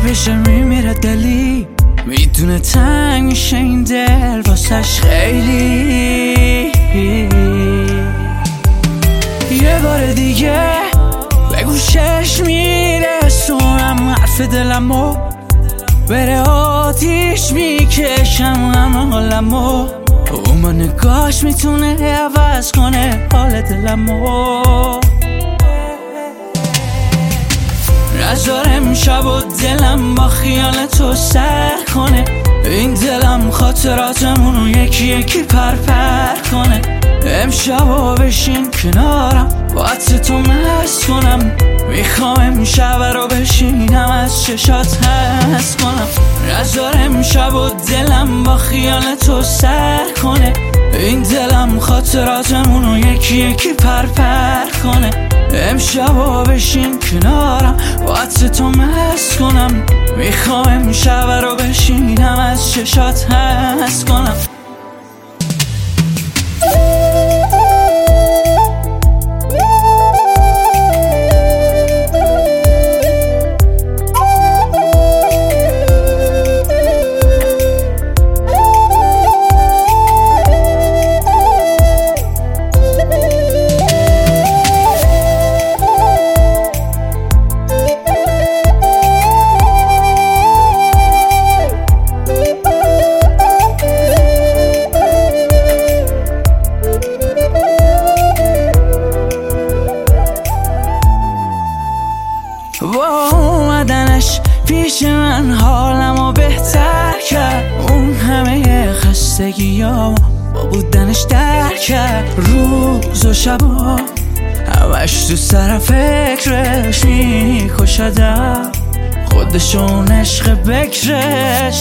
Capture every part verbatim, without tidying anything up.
بشه میمیره دلی، میدونه تنگ میشه این دل واسش خیلی. یه بار دیگه به گوشش میرسونم حرف دلمو، بره آتیش میکشم همه حالمو، اون با نگاش میتونه عوض کنه حال دلمو. نذارم شب و دلم با خیال تو سر کنه، این دلم خاطراتمونو یکی یکی پر پر کنه. امشبا بشین کنارم با عطر تو مست کنم، میخوام امشب رو بشینم از چشات حس کنم. نذار امشب و دلم با خیال تو سر کنه، این دلم خاطراتمونو یکی یکی پر پر کنه. امشبا بشین کنارم با عطر تو مست کنم، میخوام امشب رو بشینم از چشات حس کنم. با اومدنش پیش من حالمو بهتر کرد، اون همه خستگیامو با بودنش در کرد. روز و شبا همش تو سر فکرش میکشدم، خودشون عشق بکرش.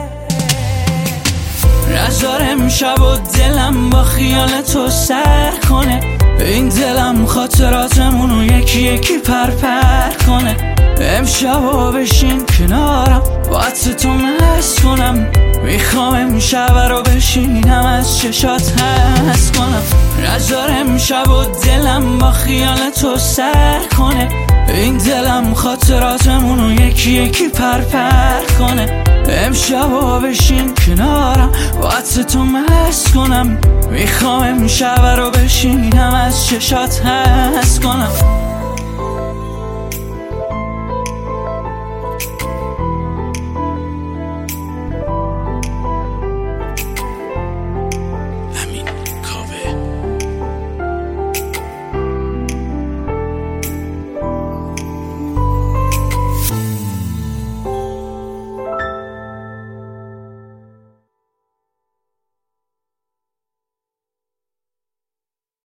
نذار امشب و دلم با خیال تو سر کنه، این دلم خاطراتمونو یکی یکی پر پر کنه. امشبا بشین کنارم با عطر تو مست کنم، میخوام امشب رو بشینم از چشات حس کنم. نذار امشب و دلم با خیال تو سر کنه، این دلم خاطراتمونو یکی یکی پر پر کنه. امشبا بشین کنارم با عطر تو مست کنم، میخوام امشب رو بشینم از چشات حس کنم.